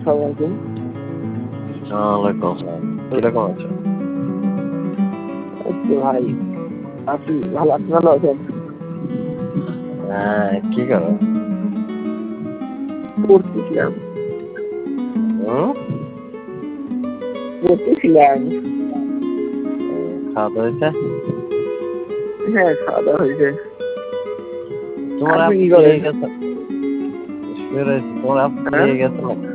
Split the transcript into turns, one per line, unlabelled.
আসসালামু আলাইকুম।
ওয়ালাইকুম আসসালাম। কিরকম আছো?
এই তো ভাই আছি ভালো। আপনি ভালো আছেন?
হ্যাঁ, কি করো?
পড়তেছিলাম।
হুম?
পড়তেছিলাম।
খাওয়া দাওয়া হয়েছে?
হ্যাঁ, খাওয়া দাওয়া হয়েছে।
তোমার
আপনি
আপু
কি
বিয়ে
করেন?
গেছে? শুয়ে রয়েছে। তোমার আপু
হ্যাঁ,
বিয়ে গেছে না?